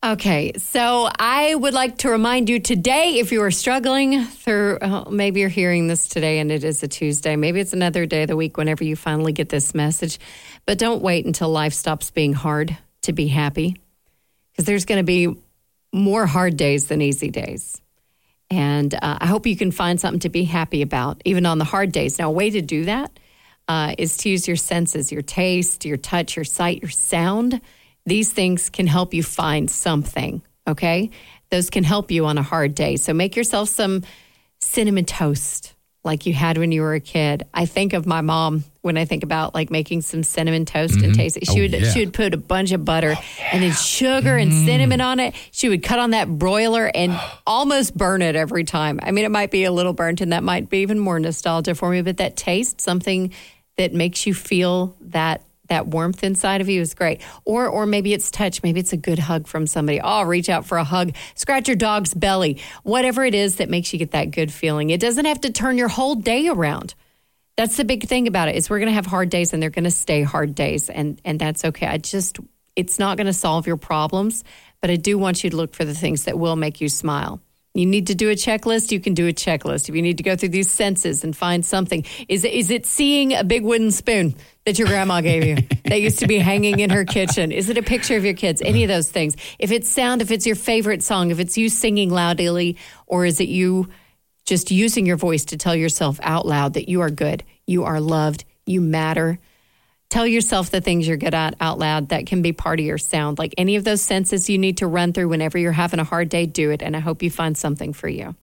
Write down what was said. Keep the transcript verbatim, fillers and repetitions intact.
Okay, so I would like to remind you today, if you are struggling through, uh, maybe you're hearing this today and it is a Tuesday, maybe it's another day of the week whenever you finally get this message, but don't wait until life stops being hard to be happy, because there's going to be more hard days than easy days. And uh, I hope you can find something to be happy about, even on the hard days. Now, a way to do that uh, is to use your senses, your taste, your touch, your sight, your sound. These things can help you find something, okay? Those can help you on a hard day. So make yourself some cinnamon toast like you had when you were a kid. I think of my mom when I think about like making some cinnamon toast mm-hmm. and taste it. She, oh, would, yeah. she would put a bunch of butter oh, yeah. and then sugar and mm. cinnamon on it. She would cut on that broiler and almost burn it every time. I mean, it might be a little burnt and that might be even more nostalgia for me, but that taste, something that makes you feel that that warmth inside of you is great. Or or maybe it's touch. Maybe it's a good hug from somebody. Oh, reach out for a hug. Scratch your dog's belly. Whatever it is that makes you get that good feeling. It doesn't have to turn your whole day around. That's the big thing about it, is we're going to have hard days and they're going to stay hard days. And, and that's okay. I just, it's not going to solve your problems, but I do want you to look for the things that will make you smile. You need to do a checklist, you can do a checklist. If you need to go through these senses and find something, is, is it seeing a big wooden spoon that your grandma gave you that used to be hanging in her kitchen? Is it a picture of your kids? Any of those things. If it's sound, if it's your favorite song, if it's you singing loudly, or is it you just using your voice to tell yourself out loud that you are good, you are loved, you matter. Tell yourself the things you're good at out loud. That can be part of your sound. Like any of those senses you need to run through whenever you're having a hard day, do it. And I hope you find something for you.